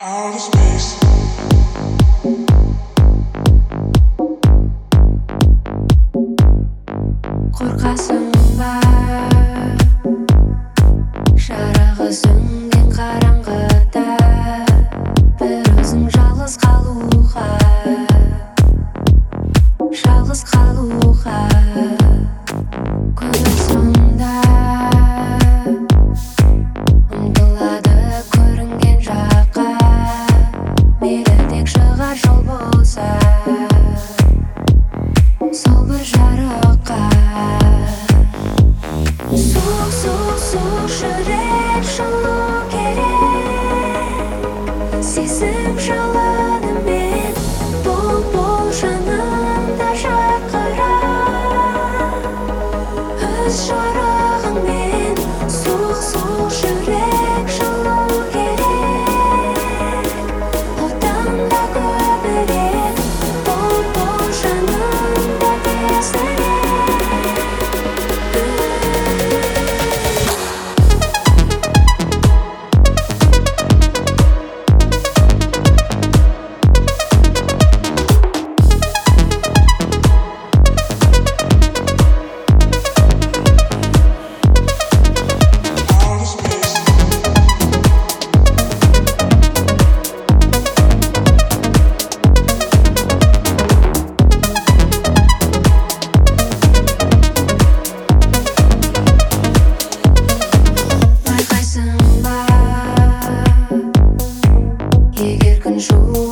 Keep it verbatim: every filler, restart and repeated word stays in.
Outer space. Қорқасың ба жарығы сөнген қараңғыда бір өзің жалғыз қалуға жалғыз қалуға көңіл сонда ұмтылады көрінген жаққа мейлі тек шығар жол болса сол бір жарыққа суық суық суық жүрек жылу керек сезім жалынымен бол бол жанымда жарқырап өз жарығыңмен суық суық жүрек жылу керек одан да көбірек бол бол жанымда тезірек. Егер күн жуық